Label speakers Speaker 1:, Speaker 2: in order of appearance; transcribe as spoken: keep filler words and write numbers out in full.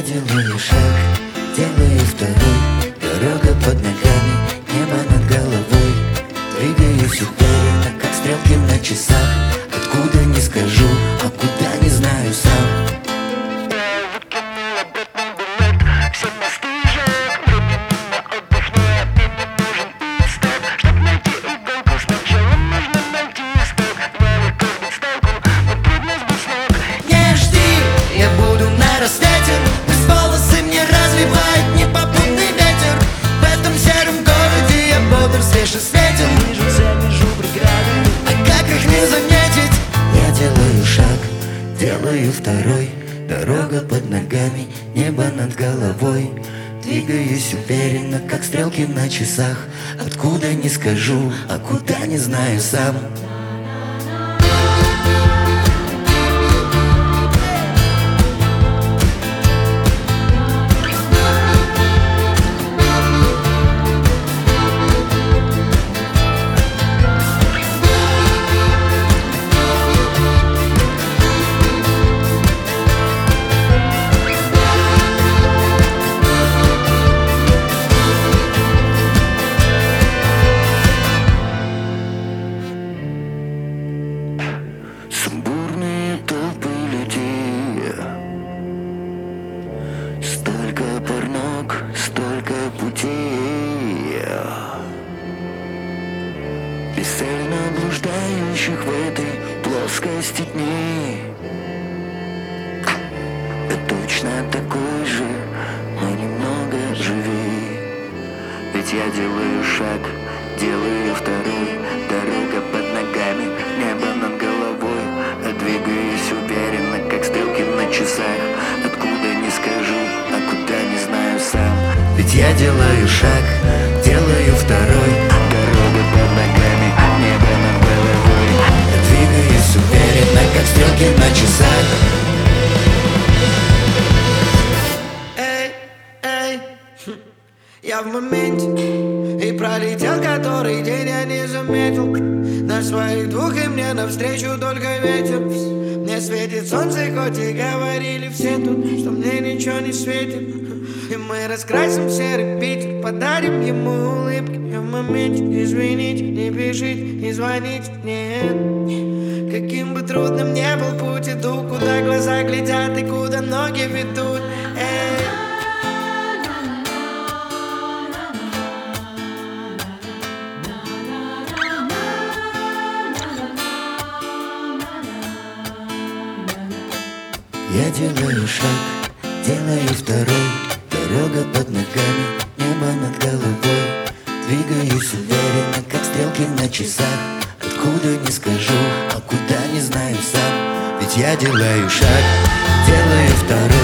Speaker 1: делаю шаг, делаю второй. Дорога под ногами, небо над головой. Двигаюсь уверенно, как стрелки на часах. Откуда не скажу, а куда не знаю сам.
Speaker 2: Свежий светил, движется между преградами.
Speaker 1: А как их не заметить? Я делаю шаг, делаю второй. Дорога под ногами, небо над головой. Двигаюсь уверенно, как стрелки на часах. Откуда не скажу, а куда не знаю сам.
Speaker 2: Сумбурные толпы людей, столько пар ног, столько путей, бесцельно блуждающих в этой плоскости дней. Я точно такой же, но немного живей. Ведь я делаю шаг, делаю второй. Дорога под ногами, небо над головой. Я двигаюсь уверенно, как стрелки на часах. Откуда не скажу, а куда не знаю сам.
Speaker 1: Ведь я делаю шаг, делаю второй.
Speaker 2: Дорога под ногами, небо над головой.
Speaker 1: Я двигаюсь уверенно, как стрелки на часах.
Speaker 3: Эй, эй, я в моменте. И пролетел который день, я не заметил. На своих двух и мне навстречу только ветер. Мне светит солнце, хоть и говорили все тут, что мне ничего не светит. И мы раскрасим серый Питер, подарим ему улыбки. Я в моменте, извините, не пишите, не звоните, нет. Каким бы трудным ни был путь, иду, куда глаза глядят и куда ноги ведут. Эй.
Speaker 1: Я делаю шаг, делаю второй. Дорога под ногами, небо над головой. Двигаюсь уверенно, как стрелки на часах. Откуда не скажу, а куда не знаю сам. Ведь я делаю шаг, делаю второй.